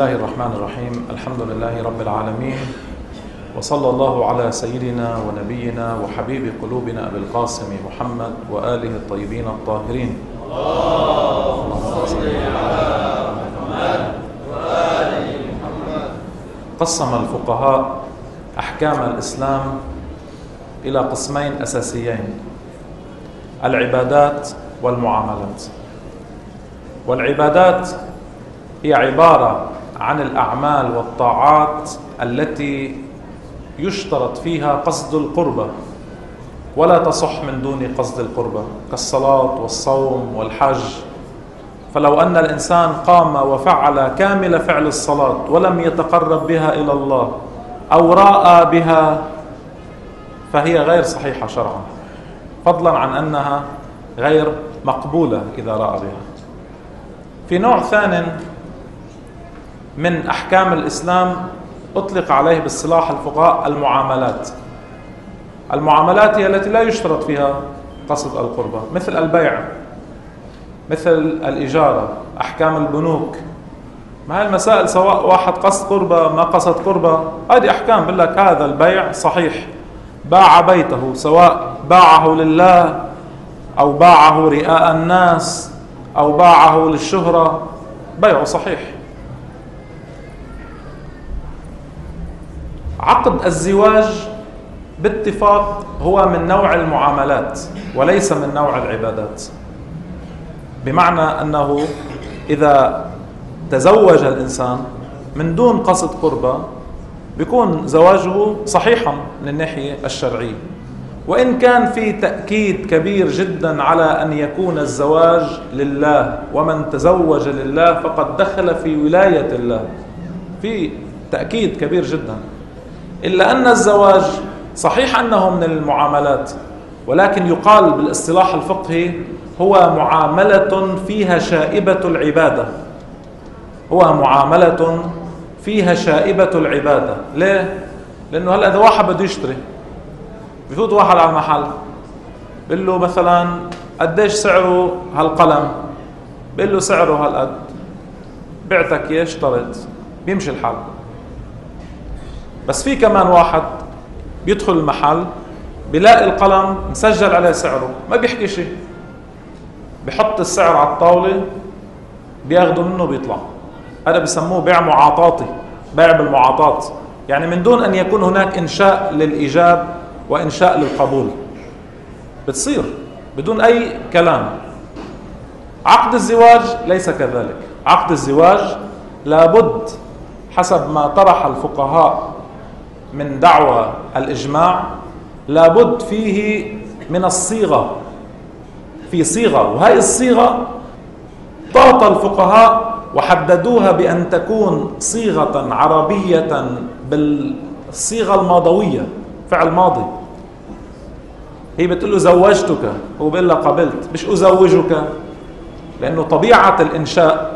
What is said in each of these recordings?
الله الرحمن الرحيم. الحمد لله رب العالمين، وصلى الله على سيدنا ونبينا وحبيب قلوبنا أبي القاسم محمد وآله الطيبين الطاهرين. اللهم صل على محمد وآل محمد. قسم الفقهاء أحكام الإسلام إلى قسمين أساسيين: العبادات والمعاملات. والعبادات هي عبارة عن الأعمال والطاعات التي يشترط فيها قصد القربة ولا تصح من دون قصد القربة، كالصلاة والصوم والحج. فلو أن الإنسان قام وفعل كامل فعل الصلاة ولم يتقرب بها إلى الله أو رأى بها فهي غير صحيحة شرعا، فضلا عن أنها غير مقبولة إذا رأى بها. في نوع ثاني من أحكام الإسلام أطلق عليه باصطلاح الفقهاء المعاملات. المعاملات هي التي لا يشترط فيها قصد القربة، مثل البيع، مثل الإجارة، أحكام البنوك. ما هي المسائل سواء واحد قصد قربة ما قصد قربة، هذه أحكام بقول لك هذا البيع صحيح. باع بيته سواء باعه لله أو باعه رئاء الناس أو باعه للشهرة، بيعه صحيح. عقد الزواج باتفاق هو من نوع المعاملات وليس من نوع العبادات، بمعنى أنه إذا تزوج الإنسان من دون قصد قربة بيكون زواجه صحيحا من الناحية الشرعية، وإن كان في تأكيد كبير جدا على أن يكون الزواج لله، ومن تزوج لله فقد دخل في ولاية الله، في تأكيد كبير جدا. إلا أن الزواج صحيح أنه من المعاملات، ولكن يقال بالاصطلاح الفقهي هو معاملة فيها شائبة العبادة. هو معاملة فيها شائبة العبادة. ليه؟ لأنه هلأ إذا واحد بده يشتري، بفوت واحد على المحل بيقول له مثلا قديش سعره هالقلم، بيقول له سعره هالقد، بعتك اياه اشتريت، بيمشي الحال. بس في كمان واحد بيدخل المحل بيلاقي القلم مسجل عليه سعره، ما بيحكي شيء، بيحط السعر على الطاولة، بياخده منه بيطلع. هذا بيسموه بيع معاطاتي، بيع بالمعاطات، يعني من دون أن يكون هناك إنشاء للإيجاب وإنشاء للقبول، بتصير بدون أي كلام. عقد الزواج ليس كذلك. عقد الزواج لابد حسب ما طرح الفقهاء من دعوى الإجماع، لابد فيه من الصيغة، في صيغة، وهي الصيغة طاط الفقهاء وحددوها بأن تكون صيغة عربية بالصيغة الماضوية، فعل ماضي. هي بتقول له زوجتك، هو بيقول لها قبلت، مش أزوجك، لأنه طبيعة الإنشاء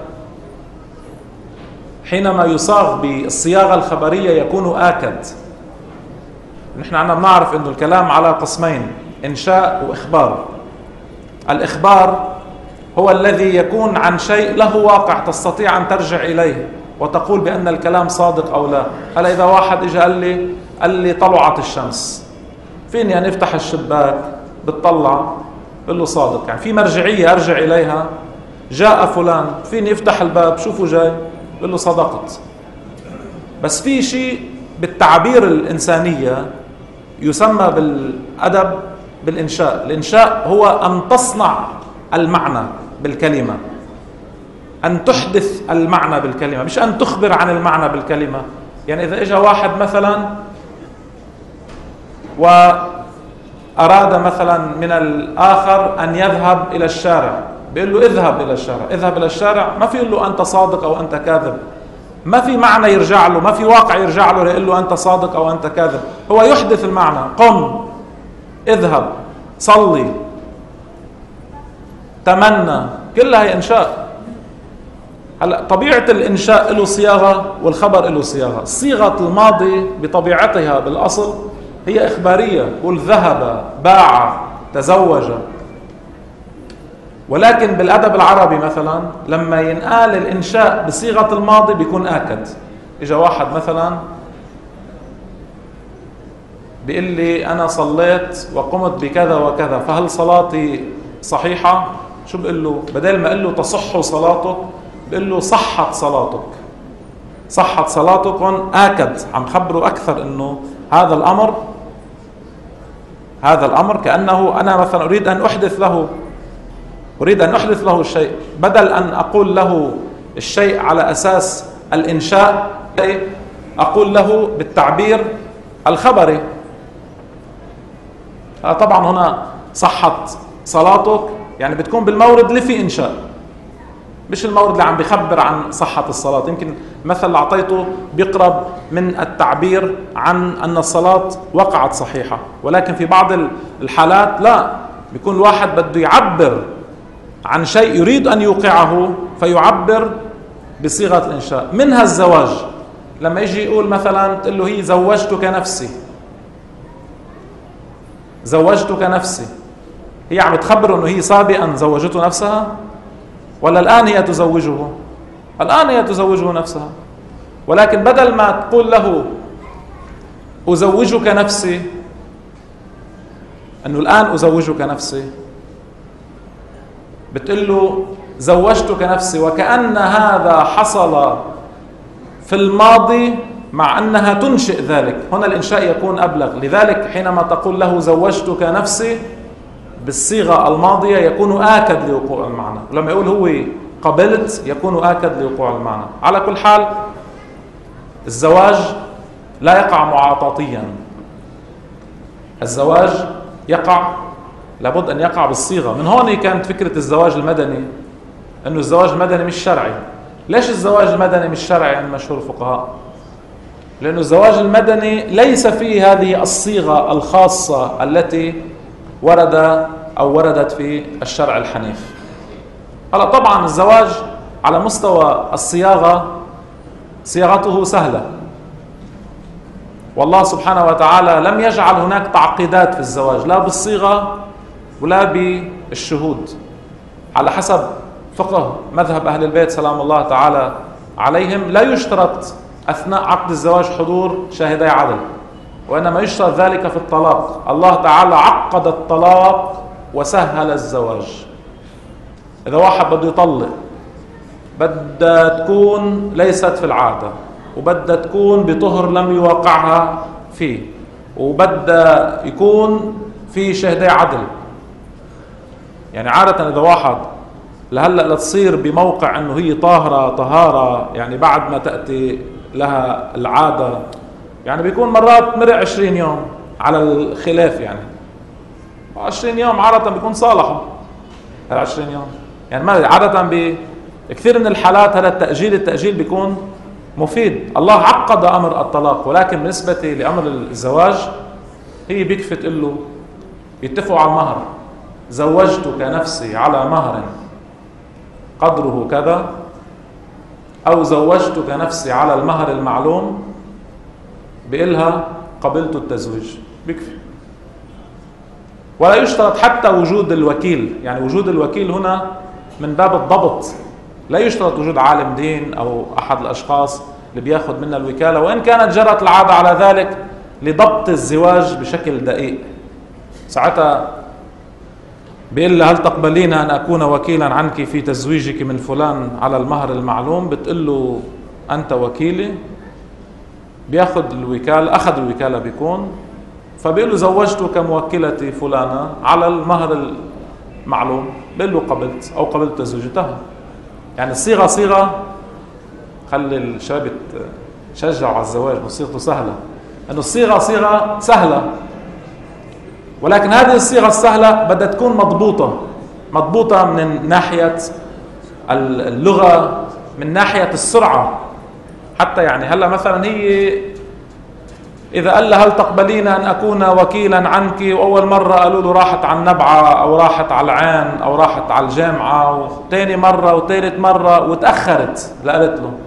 حينما يصاغ بالصياغة الخبرية يكون آكد. نحن عنا بنعرف أنه الكلام على قسمين: إنشاء وإخبار. الإخبار هو الذي يكون عن شيء له واقع تستطيع أن ترجع إليه وتقول بأن الكلام صادق أو لا. هلا إذا واحد إجا قال لي طلعت الشمس، فيني أن افتح الشباك بتطلع، بقول له صادق، يعني في مرجعية أرجع إليها. جاء فلان، فيني افتح الباب شوفوا جاي، بقول له صدقت. بس في شيء بالتعبير الإنسانية يسمى بالأدب بالإنشاء. الإنشاء هو أن تصنع المعنى بالكلمة، أن تحدث المعنى بالكلمة، مش أن تخبر عن المعنى بالكلمة. يعني إذا إجا واحد مثلا وأراد مثلا من الآخر أن يذهب إلى الشارع، بيقول له اذهب إلى الشارع، اذهب إلى الشارع، ما في يقول له أنت صادق أو أنت كاذب، ما في معنى يرجع له، ما في واقع يرجع له يقول له أنت صادق أو أنت كاذب. هو يحدث المعنى: قم، اذهب، صلي، تمنى، كلها هي إنشاء. هلا طبيعة الإنشاء له صياغة والخبر له صياغة. صيغة الماضي بطبيعتها بالأصل هي إخبارية، قل ذهب، باع، تزوج. ولكن بالأدب العربي مثلا لما ينقال الإنشاء بصيغة الماضي بيكون آكد. إجا واحد مثلا بيقول لي أنا صليت وقمت بكذا وكذا، فهل صلاتي صحيحة؟ شو بقول له؟ بدل ما أقول له تصح صلاتك بقول له صحت صلاتك. صحت صلاتك آكد، عم خبره أكثر إنه هذا الأمر كأنه أنا مثلا أريد أن أحدث له الشيء، بدل أن أقول له الشيء على أساس الإنشاء أقول له بالتعبير الخبري. طبعا هنا صحت صلاتك يعني بتكون بالمورد اللي فيه إنشاء، مش المورد اللي عم بيخبر عن صحة الصلاة. يمكن مثل اللي أعطيته بيقرب من التعبير عن أن الصلاة وقعت صحيحة، ولكن في بعض الحالات لا، بيكون الواحد بده يعبر عن شيء يريد أن يوقعه فيعبر بصيغة الإنشاء. منها الزواج، لما يجي يقول مثلا تقول له هي زوجتك نفسي، هي عم تخبره أنه هي سابقا زوجته نفسها ولا الآن هي تزوجه؟ الآن هي تزوجه نفسها، ولكن بدل ما تقول له أزوجك نفسي، أنه الآن أزوجك نفسي، بتقول له زوجتك نفسي، وكأن هذا حصل في الماضي مع أنها تنشئ ذلك. هنا الإنشاء يكون أبلغ، لذلك حينما تقول له زوجتك نفسي بالصيغة الماضية يكون آكد لوقوع المعنى، ولما يقول هو قبلت يكون آكد لوقوع المعنى. على كل حال الزواج لا يقع معاطاتيا، الزواج يقع لابد أن يقع بالصيغة. من هون كانت فكرة الزواج المدني، أنه الزواج المدني مش شرعي. ليش الزواج المدني مش شرعي عند مشهور الفقهاء؟ لأنه الزواج المدني ليس فيه هذه الصيغة الخاصة التي وردت في الشرع الحنيف. هلا طبعا الزواج على مستوى الصياغة صياغته سهلة، والله سبحانه وتعالى لم يجعل هناك تعقيدات في الزواج، لا بالصيغة ولا بالشهود. على حسب فقه مذهب أهل البيت سلام الله تعالى عليهم لا يشترط أثناء عقد الزواج حضور شاهدي عدل، وإنما يشترط ذلك في الطلاق. الله تعالى عقد الطلاق وسهل الزواج. إذا واحد بده يطلق بدها تكون ليست في العادة، وبدها تكون بطهر لم يوقعها فيه، وبدها يكون في شهدي عدل. يعني عادة إذا واحد لهلأ لتصير بموقع أنه هي طهارة يعني بعد ما تأتي لها العادة، يعني بيكون مرات مرق 20 يوم على الخلاف، يعني 20 يوم عادة بيكون صالحة 20 يوم. يعني ما عادة بكثير من الحالات هذا التأجيل بيكون مفيد. الله عقد أمر الطلاق، ولكن بالنسبة لأمر الزواج هي بيكفي تقول له يتفقوا على المهر، زوجتك نفسي على مهر قدره كذا، أو زوجتك نفسي على المهر المعلوم، بإلها قبلت التزويج، بيكفي. ولا يشترط حتى وجود الوكيل، يعني وجود الوكيل هنا من باب الضبط، لا يشترط وجود عالم دين أو أحد الأشخاص اللي بياخد منا الوكالة، وإن كانت جرت العادة على ذلك لضبط الزواج بشكل دقيق. ساعتها بيقول لها هل تقبلين أن أكون وكيلا عنك في تزويجك من فلان على المهر المعلوم؟ بتقول له أنت وكيلي، بياخد الوكالة، أخذ الوكالة بيكون، فبيقول له زوجتك موكلتي فلانة على المهر المعلوم، بيقول له قبلت أو قبلت زوجتها. يعني صيغة خلي الشباب يشجعوا على الزواج، وصيغته سهلة، أنه الصيغة سهلة، ولكن هذه الصيغة السهلة بدها تكون مضبوطة من ناحية اللغة، من ناحية السرعة. حتى يعني هلا مثلا هي إذا قال لها هل تقبلين أن أكون وكيلا عنك، وأول مرة قالوا له راحت على النبعة أو راحت على العين أو راحت على الجامعة، وثاني مرة وثالث مرة وتأخرت لقالت له،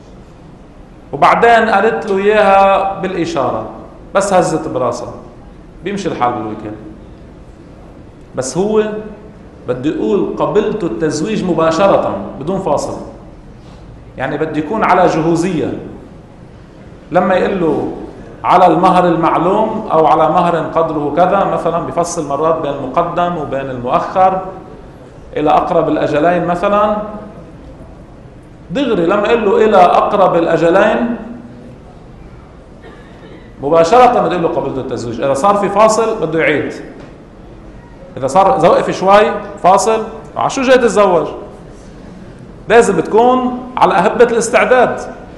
وبعدين قالت له إياها بالإشارة بس هزت براسها، بيمشي الحال بالوكالة. بس هو بدي يقول قبلت التزويج مباشرة بدون فاصل، يعني بدي يكون على جهوزية. لما يقول له على المهر المعلوم أو على مهر قدره كذا مثلا، بفصل مرات بين المقدم وبين المؤخر إلى أقرب الأجلين مثلا، دغري لما يقول له إلى أقرب الأجلين مباشرة بده يقول له قبلت التزويج. إذا صار في فاصل بده يعيد، إذا صار وقف شوي فاصل، على شو جاي تتزوج؟ لازم بتكون على أهبة الاستعداد.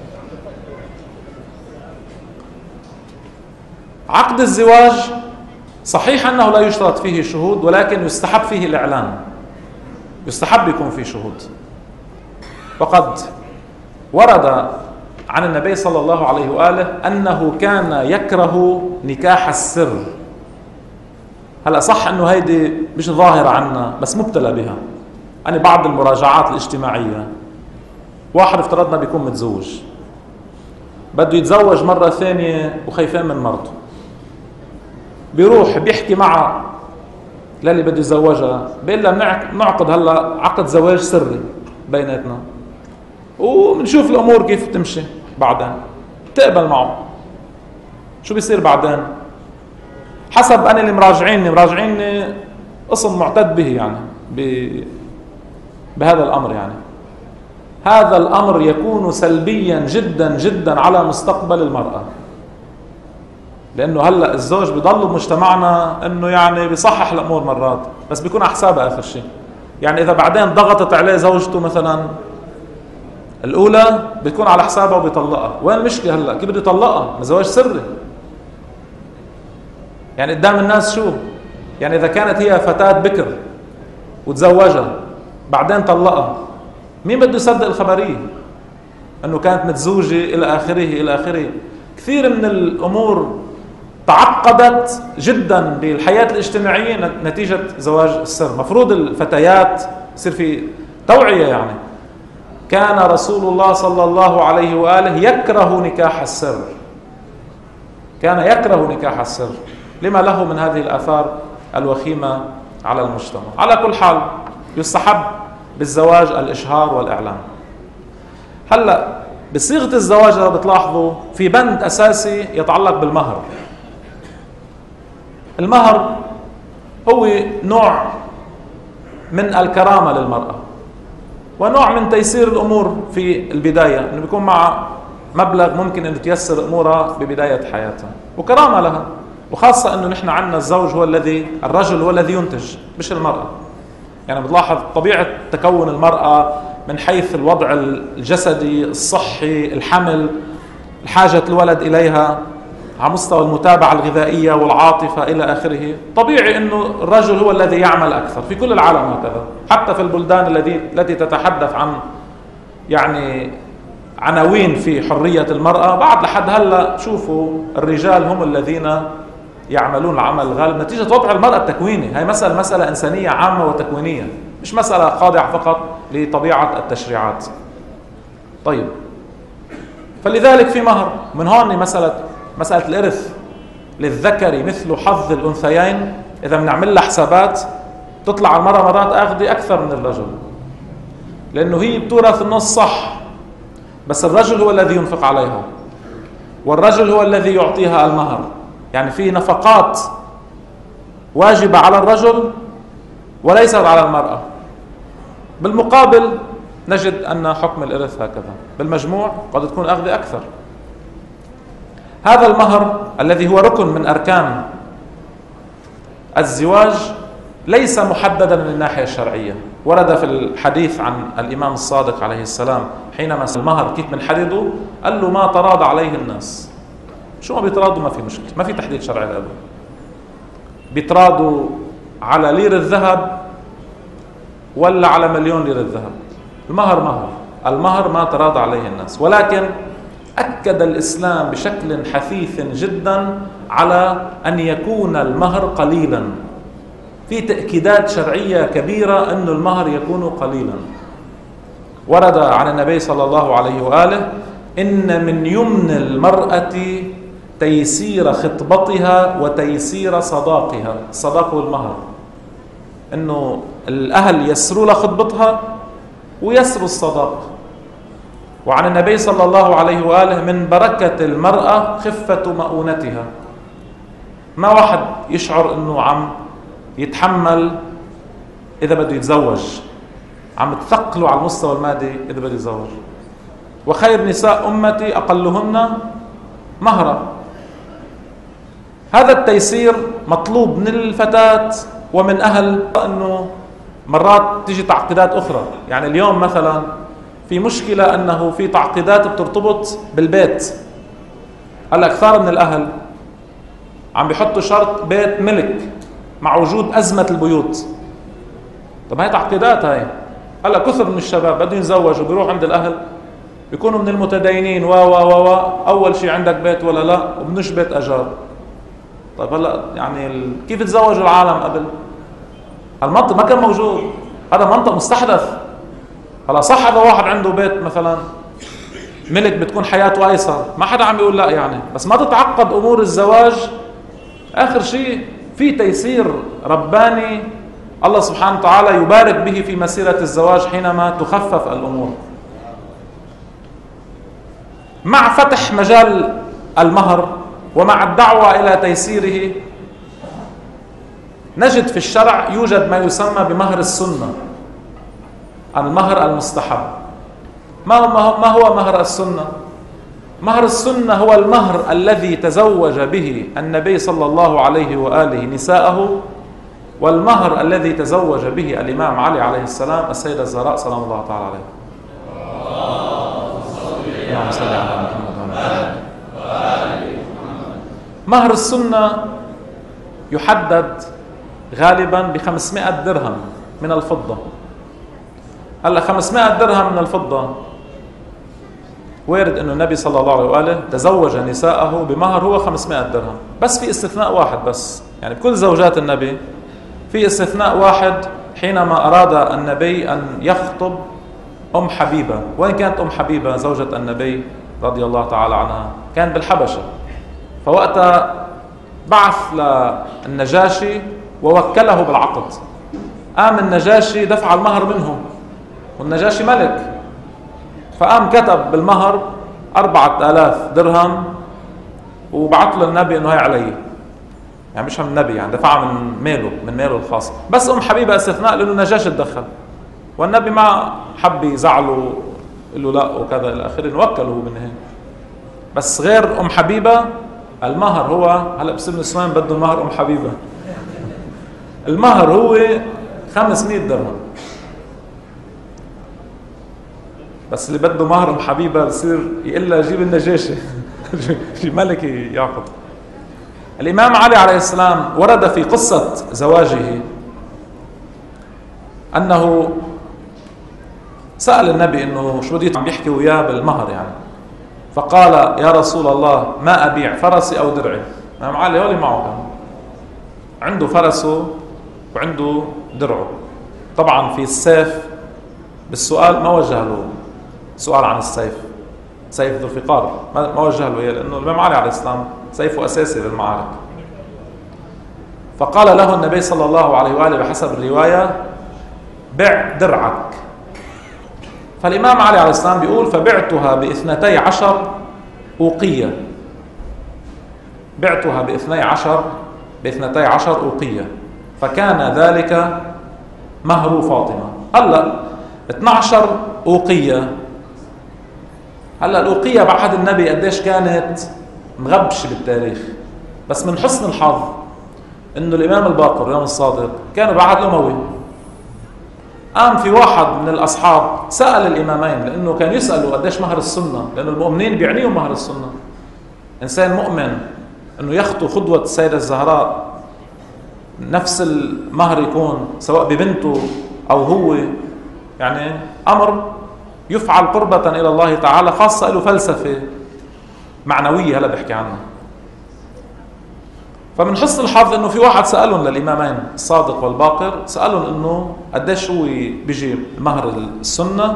عقد الزواج صحيح أنه لا يشترط فيه شهود، ولكن يستحب فيه الإعلان، يستحب يكون فيه شهود. وقد ورد عن النبي صلى الله عليه وآله أنه كان يكره نكاح السر. هلأ صح أنه هيدي مش ظاهرة عنا، بس مبتلى بها. أنا بعض المراجعات الاجتماعية، واحد افترضنا بيكون متزوج، بده يتزوج مرة ثانية وخايفين من مرته، بيروح بيحكي مع للي بده يتزوجها، بيقول لها نعقد هلا عقد زواج سري بيناتنا وبنشوف الامور كيف تمشي، بعدين تقبل معه. شو بيصير بعدين؟ حسب انا اللي مراجعيني قسم معتد به يعني بهذا الامر. يعني هذا الامر يكون سلبيا جدا جدا على مستقبل المرأة، لانه هلا الزوج بيضل بمجتمعنا انه يعني بيصحح الامور مرات، بس بيكون على حسابها اخر شيء. يعني اذا بعدين ضغطت عليه زوجته مثلا الاولى، بتكون على حسابها وبيطلقها. وين المشكله هلا؟ كيف بده يطلقها؟ زواج سري يعني قدام الناس. شو يعني اذا كانت هي فتاة بكر وتزوجها بعدين طلقها، مين بده يصدق الخبريه انه كانت متزوجه الى اخره الى اخره؟ كثير من الامور تعقدت جدا بالحياة الاجتماعية نتيجة زواج السر. مفروض الفتيات يصير في توعية. يعني كان رسول الله صلى الله عليه وآله يكره نكاح السر، كان يكره نكاح السر لما له من هذه الآثار الوخيمة على المجتمع. على كل حال يستحب بالزواج الإشهار والإعلان. هلأ بصيغة الزواج إذا بتلاحظوا في بند أساسي يتعلق بالمهر. المهر هو نوع من الكرامة للمرأة، ونوع من تيسير الأمور في البداية، إنه بيكون مع مبلغ ممكن إنه تيسر أمورها ببداية حياتها، وكرامة لها. وخاصة إنه نحن عندنا الزوج هو الرجل هو الذي ينتج مش المرأة. يعني بتلاحظ طبيعة تكون المرأة من حيث الوضع الجسدي الصحي، الحمل، الحاجة الولد إليها على مستوى المتابعة الغذائية والعاطفة إلى آخره. طبيعي أنه الرجل هو الذي يعمل أكثر في كل العالم هكذا، حتى في البلدان التي تتحدث عن يعني عناوين في حرية المرأة، بعد لحد هلا شوفوا الرجال هم الذين يعملون العمل الغالب نتيجة وضع المرأة التكويني. هاي مسألة إنسانية عامة وتكوينية، مش مسألة خاضعة فقط لطبيعة التشريعات. طيب، فلذلك في مهر. من هون مسألة الإرث للذكر مثل حظ الأنثيين، إذا بنعمل لها حسابات تطلع المرأة مرات أخذ أكثر من الرجل، لأنه هي بتورث النص صح، بس الرجل هو الذي ينفق عليها، والرجل هو الذي يعطيها المهر. يعني في نفقات واجبة على الرجل وليست على المرأة. بالمقابل نجد أن حكم الإرث هكذا، بالمجموع قد تكون أخذ أكثر. هذا المهر الذي هو ركن من أركان الزواج ليس محددا من الناحية الشرعية. ورد في الحديث عن الإمام الصادق عليه السلام حينما سأل المهر كيف بنحدده، قال له ما تراضى عليه الناس. شو ما بيتراضوا ما في مشكلة، ما في تحديد شرعي له. بيتراضوا على ليرة الذهب ولا على مليون ليرة الذهب، المهر ما تراضى عليه الناس. ولكن أكد الإسلام بشكل حثيث جدا على أن يكون المهر قليلا. في تأكيدات شرعية كبيرة أن المهر يكون قليلا. ورد عن النبي صلى الله عليه وآله إن من يمن المرأة تيسير خطبتها وتيسير صداقها. الصداق والمهر، أنه الأهل يسروا لها خطبتها ويسروا الصداق. وعن النبي صلى الله عليه وآله: من بركة المرأة خفة مؤونتها. ما واحد يشعر أنه عم يتحمل إذا بده يتزوج، عم تثقله على المستوى المادي إذا بده يتزوج. وخير نساء أمتي أقلهن مهرا. هذا التيسير مطلوب من الفتاة ومن أهل. أنه مرات تيجي تعقيدات أخرى، يعني اليوم مثلا في مشكلة أنه في تعقيدات بترتبط بالبيت. هلا كثار من الأهل عم بيحطوا شرط بيت ملك مع وجود أزمة البيوت. طب هاي تعقيدات. هاي هلا كثر من الشباب بدهم يتزوجوا بيروح عند الأهل بيكونوا من المتدينين و أول شيء عندك بيت ولا لا، وبنش بيت أجار. طيب هلا يعني كيف تزوجوا العالم قبل؟ هالمنطق ما كان موجود، هذا منطق مستحدث. هلا صح إذا واحد عنده بيت مثلا ملك بتكون حياته أيسر، ما حدا عم يقول لا يعني، بس ما تتعقد أمور الزواج. آخر شيء في تيسير رباني الله سبحانه وتعالى يبارك به في مسيرة الزواج حينما تخفف الأمور. مع فتح مجال المهر ومع الدعوة إلى تيسيره، نجد في الشرع يوجد ما يسمى بمهر السنة، المهر المستحب. ما هو مهر السنة؟ مهر السنة هو المهر الذي تزوج به النبي صلى الله عليه وآله نساءه، والمهر الذي تزوج به الإمام علي عليه السلام السيدة الزهراء سلام الله تعالى عليه. اللهم صل على محمد وعلى آله. مهر السنة يحدد غالبا ب500 درهم من الفضة. هلا 500 درهم من الفضة وارد انه النبي صلى الله عليه وآله تزوج نساءه بمهر هو 500 درهم، بس في استثناء واحد بس، يعني بكل زوجات النبي في استثناء واحد. حينما أراد النبي أن يخطب أم حبيبة. وين كانت أم حبيبة زوجة النبي رضي الله تعالى عنها؟ كان بالحبشة. فوقتها بعث للنجاشي ووكله بالعقد. قام النجاشي دفع المهر منه، والنجاشي ملك، فقام كتب بالمهر 4000 درهم وبعث له النبي انه هي علي، يعني مش من النبي، يعني دفعها من ماله الخاص. بس ام حبيبه استثناء لانه النجاشي تدخل، والنبي ما حب يزعله، قال له لا وكذا الى اخره، وكله من هيك. بس غير ام حبيبه المهر هو هلا بصير نسوان بده المهر ام حبيبه المهر هو 500 درهم. بس اللي بده مهر ام حبيبه بصير يقول له جيب النجاشي في ملك يعقد. الإمام علي عليه السلام ورد في قصة زواجه أنه سأل النبي إنه شو بده عم يحكي وياه بالمهر يعني، فقال: يا رسول الله ما أبيع فرسي أو درعي. الإمام علي هو اللي معه كان عنده فرسه وعنده درعه. طبعا في السيف بالسؤال ما وجه له سؤال عن السيف، سيف ذو الفقار ما وجه له إياه، لأنه الإمام علي عليه السلام سيفه أساسي بالمعارك. فقال له النبي صلى الله عليه وآله بحسب الرواية: بع درعك. فالإمام علي عليه السلام بيقول: فبعتها ب12 أوقية. بعتها ب12 أوقية، فكان ذلك مهر فاطمة. هلا 12 أوقية. هلا الأوقية بعهد النبي قديش كانت مغبش بالتاريخ، بس من حسن الحظ انه الامام الباقر الامام الصادق كان بعهد الاموي. قام في واحد من الاصحاب سال الامامين، لانه كان يسالوا قديش مهر السنه، لانه المؤمنين بيعنيهم مهر السنه. انسان مؤمن انه يخطو خطوه السيده الزهراء نفس المهر يكون سواء ببنته او هو، يعني امر يفعل قربة الى الله تعالى، خاصه له فلسفه معنوية هلا بحكي عنها. فمن حسن الحظ انه في واحد سألهم للإمامين الصادق والباقر، سألهم انه قديش هو بيجي مهر السنة.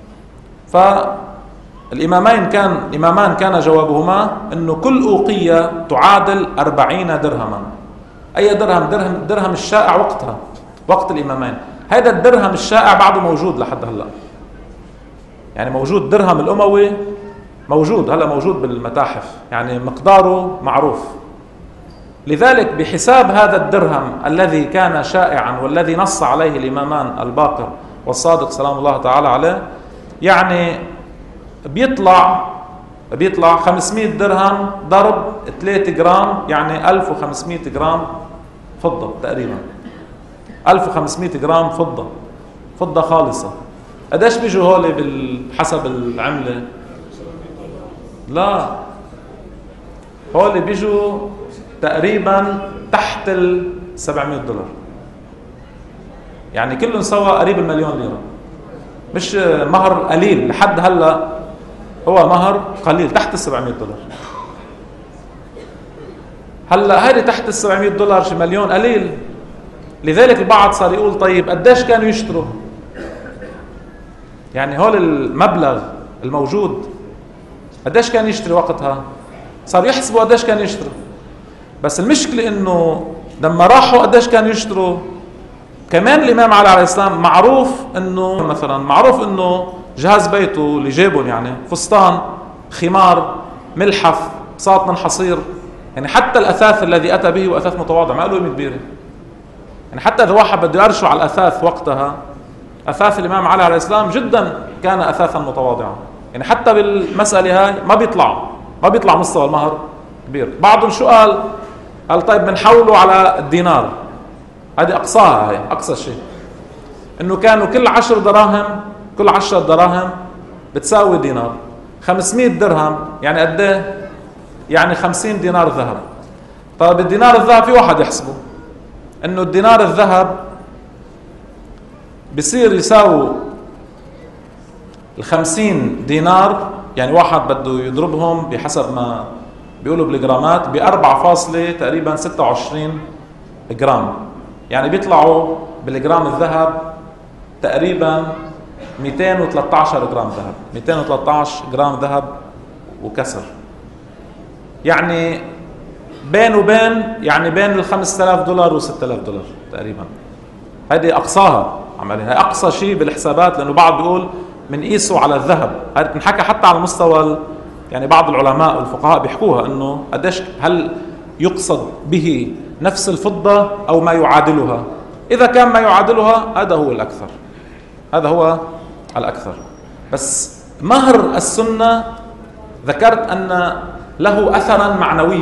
فالإمامان كان جوابهما انه كل أوقية تعادل 40 درهما. اي درهم؟ درهم الشائع وقتها، وقت الإمامين. هذا الدرهم الشائع بعده موجود لحد هلأ، يعني موجود درهم الأموي موجود هلأ، موجود بالمتاحف، يعني مقداره معروف. لذلك بحساب هذا الدرهم الذي كان شائعا والذي نص عليه الإمامان الباقر والصادق سلام الله تعالى عليه، يعني بيطلع 500 درهم ضرب 3 جرام، يعني 1500 جرام فضة تقريبا، 1500 جرام فضة خالصة. قديش بيجوا هولي حسب العملة؟ لا، هولي بيجوا تقريبا تحت $700، يعني كلهم سوا قريب $1,000,000. مش مهر قليل لحد هلا، هو مهر قليل تحت $700. هلا هذه تحت $700 شي مليون قليل. لذلك البعض صار يقول طيب قديش كانوا يشتروا؟ يعني هول المبلغ الموجود قديش كان يشتري وقتها؟ صار يحسبوا قديش كان يشتروا. بس المشكلة انه لما راحوا قديش كانوا يشتروا. كمان الامام علي عليه السلام معروف انه جهاز بيته اللي جابهم، يعني فستان، خمار، ملحف، بساط من حصير، يعني حتى الاثاث الذي اتى به واثاث متواضع ما له قيمه كبيره. يعني حتى اذا واحد بده يرشوا على الاثاث وقتها، اثاث الامام علي عليه السلام جدا كان اثاثا متواضعا، يعني حتى بالمساله هاي ما بيطلع مستوى المهر كبير. بعضهم شو قال طيب بنحوله على الدينار، هذه اقصاها، هاي اقصى شيء، انه كانوا كل 10 دراهم بتساوي دينار. 500 درهم يعني قد ايه؟ يعني 50 دينار ذهب. طيب الدينار الذهب في واحد يحسبه انه الدينار الذهب بصير يساوي 50 دينار، يعني واحد بده يضربهم بحسب ما بيقولوا بالجرامات تقريبا 26 جرام، يعني بيطلعوا بالجرام الذهب تقريبا 213 جرام ذهب، 213 جرام ذهب وكسر، يعني بين $5,000 و$6,000 تقريبا. هذه اقصاها عمليا، هي اقصى شيء بالحسابات، لانه بعض بيقول بنقيسه على الذهب. هذه بنحكى حتى على مستوى، يعني بعض العلماء والفقهاء بيحكوها انه قديش، هل يقصد به نفس الفضة او ما يعادلها؟ اذا كان ما يعادلها هذا هو الاكثر. بس مهر السنة ذكرت ان له اثرا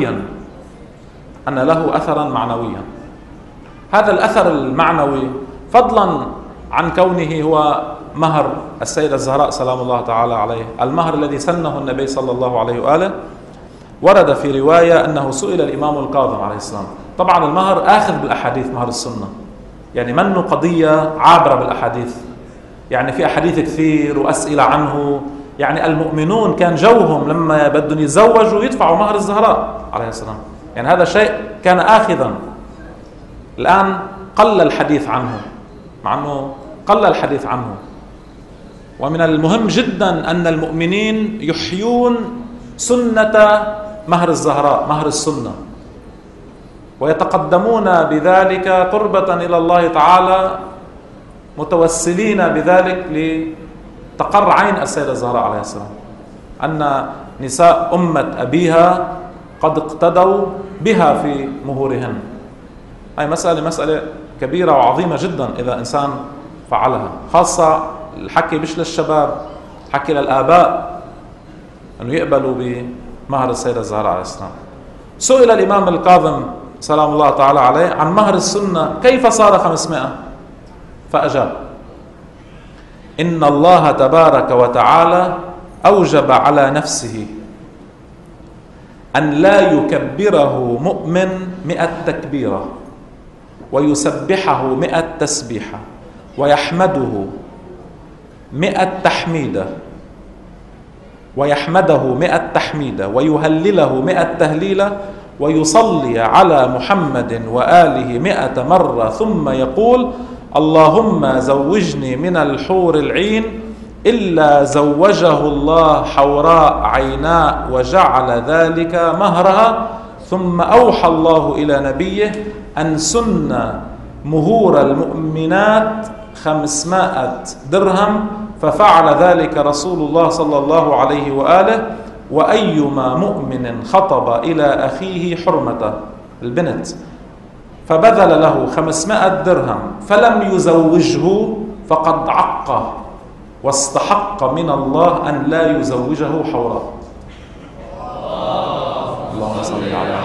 معنويا، هذا الاثر المعنوي فضلا عن كونه هو مهر السيدة الزهراء سلام الله تعالى عليه، المهر الذي سنه النبي صلى الله عليه وآله. ورد في رواية أنه سئل الإمام الكاظم عليه السلام. طبعا المهر آخذ بالأحاديث، مهر السنة يعني منه قضية عابرة بالأحاديث، يعني في أحاديث كثير وأسئلة عنه. يعني المؤمنون كان جوهم لما بدهم يتزوجوا يدفعوا مهر الزهراء عليه السلام، يعني هذا شيء كان آخذا. الآن قل الحديث عنه، مع أنه قل الحديث عنه. ومن المهم جدا أن المؤمنين يحيون سنة مهر الزهراء، مهر السنة، ويتقدمون بذلك قربة إلى الله تعالى، متوسلين بذلك لتقر عين السيدة الزهراء عليه السلام، أن نساء أمة أبيها قد اقتدوا بها في مهورهن. هاي مسألة كبيرة وعظيمة جدا إذا إنسان فعلها، خاصة الحكي مش للشباب، حكي للآباء أنه يقبلوا بمهر السيدة الزهراء عليه السلام. سئل الإمام الكاظم سلام الله تعالى عليه عن مهر السنة كيف صار 500، فأجاب: إن الله تبارك وتعالى أوجب على نفسه أن لا يكبره مؤمن 100 تكبيرة، ويسبحه 100 تسبيحة، ويحمده 100 تحميدة، ويحمده 100 تحميدة، ويهلله 100 تهليلة، ويصلي على محمد وآله 100 مرة، ثم يقول: اللهم زوجني من الحور العين إلا زوجه الله حوراء عيناء وجعل ذلك مهرها. ثم أوحى الله إلى نبيه أن سن مهور المؤمنات 500 درهم، ففعل ذلك رسول الله صلى الله عليه وآله: وأيما مؤمن خطب إلى أخيه حرمته البنت فبذل له 500 درهم فلم يزوجه فقد عقه واستحق من الله أن لا يزوجه حوراء. اللهم صل على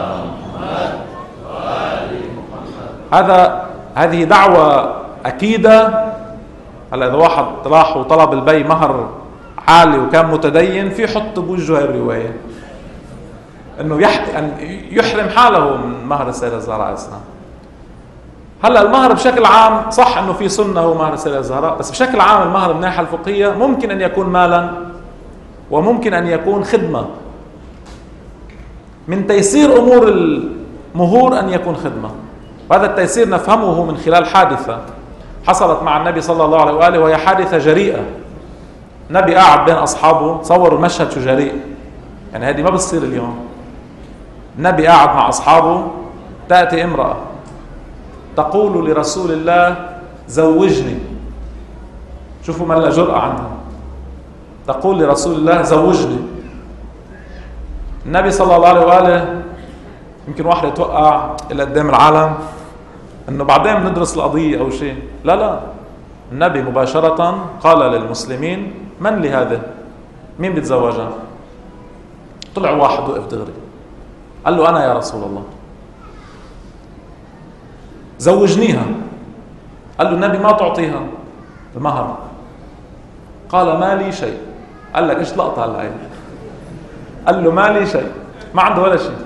محمد. هذه دعوة أكيدة. هلا إذا واحد راح وطلب البي مهر عالي وكان متدين، في حط بوجهه هاي الرواية إنه أن يحرم حاله من مهر السيدة الزهراء السلام. هلا المهر بشكل عام صح إنه في سنة هو مهر السيدة الزهراء، بس بشكل عام المهر من الناحية الفقهية ممكن أن يكون مالا وممكن أن يكون خدمة. من تيسير أمور المهور أن يكون خدمة، وهذا التيسير نفهمه من خلال حادثة حصلت مع النبي صلى الله عليه وآله، وهي حادثة جريئة. النبي قاعد بين أصحابه، تصوروا المشهد شو جريء، يعني هذه ما بتصير اليوم. النبي قاعد مع أصحابه، تأتي امرأة تقول لرسول الله: زوجني. شوفوا ما لا جرأة عندها، تقول لرسول الله: زوجني. النبي صلى الله عليه وآله يمكن واحد يتوقع إلى قدام العالم إنه بعدين بندرس القضية أو شيء، لا، النبي مباشرة قال للمسلمين: من لهذا؟ مين بيتزوجها؟ طلع واحد وقف دغري قال له: أنا يا رسول الله. زوجنيها. قال له النبي: ما تعطيها المهر. قال: ما لي شيء. قال لك إيش لقطة هالآية؟ قال له: ما لي شيء، ما عنده ولا شيء.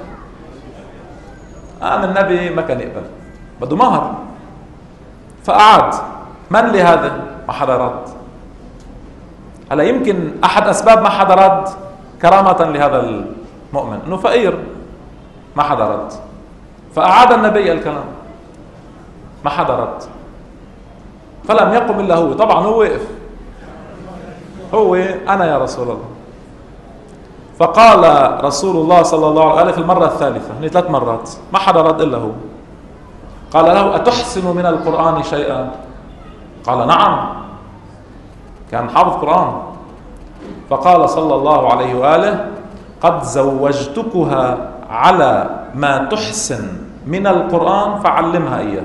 النبي ما كان يقبل، بده مهر. فقعد: من لهذا؟ ما حدا رد. هلا يمكن أحد أسباب ما حدا رد كرامة لهذا المؤمن إنه فقير، ما حدا رد. فأعاد النبي الكلام، ما حدا رد. فلم يقم إلا هو. طبعا هو وقف، هو: أنا يا رسول الله. فقال رسول الله صلى الله عليه وسلم في المرة الثالثة، هني 3 مرات ما حدا رد إلا هو، قال له: أتحسن من القرآن شيئا؟ قال: نعم، كان حافظ قرآن. فقال صلى الله عليه وآله: قد زوجتكها على ما تحسن من القرآن فعلمها إياه.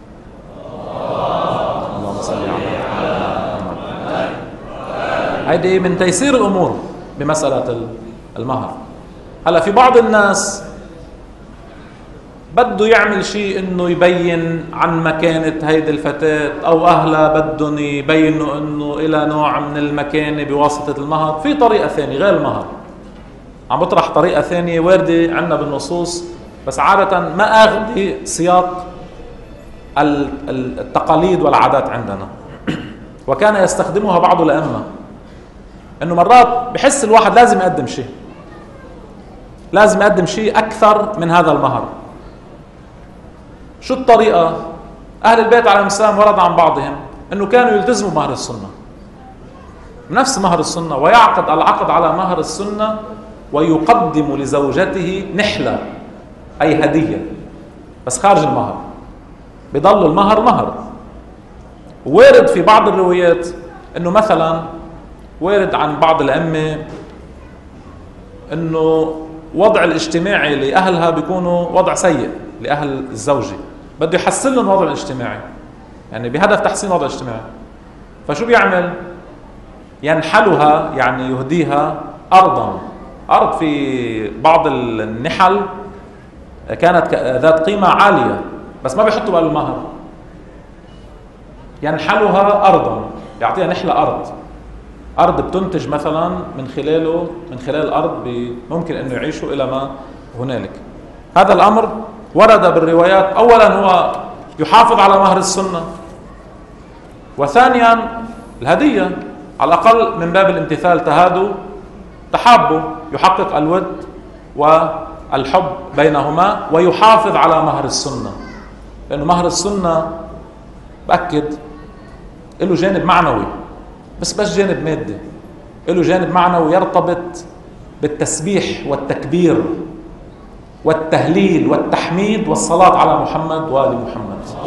اللهم صل على محمد. هذه من تيسير الأمور بمسألة المهر. هلا في بعض الناس بده يعمل شيء انه يبين عن مكانة هيدي الفتاة، او اهلها بدهم يبينوا انه الى نوع من المكانة بواسطة المهر. في طريقة ثانية غير المهر، عم بطرح طريقة ثانية واردة عندنا بالنصوص، بس عادة ما اخذ سياق التقاليد والعادات عندنا، وكان يستخدمها بعض الأئمة. انه مرات بحس الواحد لازم يقدم شيء، لازم يقدم شيء اكثر من هذا المهر. شو الطريقة؟ أهل البيت عليهم السلام ورد عن بعضهم أنه كانوا يلتزموا مهر السنة، نفس مهر السنة، ويعقد العقد على مهر السنة ويقدم لزوجته نحلة أي هدية، بس خارج المهر، بيضل المهر مهر. وارد في بعض الروايات أنه مثلا وارد عن بعض الأئمة أنه وضع الاجتماعي لأهلها بيكونوا وضع سيء لأهل الزوجة، بده يحسن لهم الوضع الاجتماعي، يعني بهدف تحسين الوضع الاجتماعي. فشو بيعمل؟ ينحلها، يعني يهديها أرض في بعض النحل كانت ذات قيمة عالية، بس ما بيحطوا بقى المهر. ينحلها أرضا، يعطيها نحلة أرض بتنتج مثلا من خلال الأرض ممكن أنه يعيشوا إلى ما هنالك. هذا الأمر ورد بالروايات. أولا هو يحافظ على مهر السنة، وثانيا الهدية على الأقل من باب الامتثال، تهادوا تحابوا، يحقق الود والحب بينهما، ويحافظ على مهر السنة، لأنه مهر السنة بأكد له جانب معنوي، بس جانب مادي، له جانب معنوي يرتبط بالتسبيح والتكبير والتهليل والتحميد والصلاة على محمد وآل محمد.